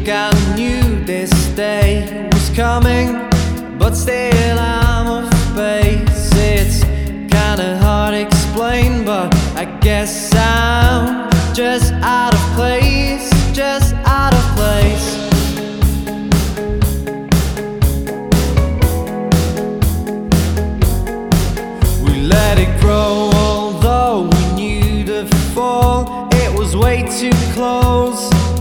think I knew this day was coming, but still I'm off base. It's kinda hard to explain, but I guess I'm just out of place, just out of place. We let it grow, although we knew the fall, it was way too close.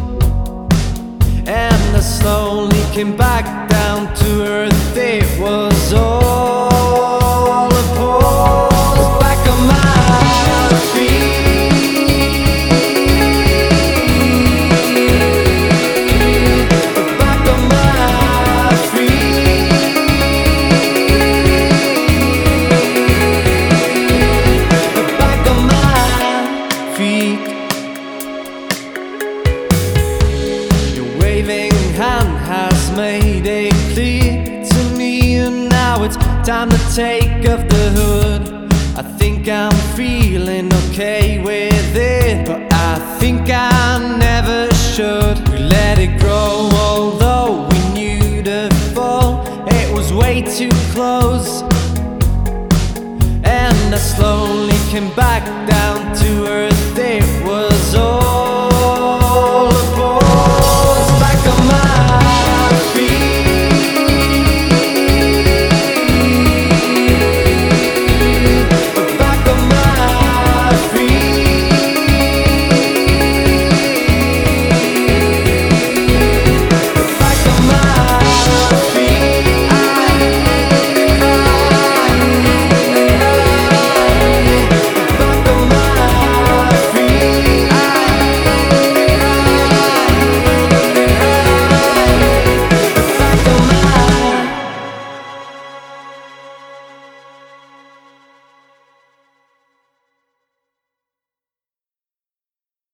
And I slowly came back down to earth. It was all a pause. Back on my feet, back on my feet, back on my feet. Waving hand has made it clear to me, and now it's time to take off the hood. I think I'm feeling okay with it, but I think I never should. We let it grow, although we knew the fall, it was way too close. And I slowly came back down to earth.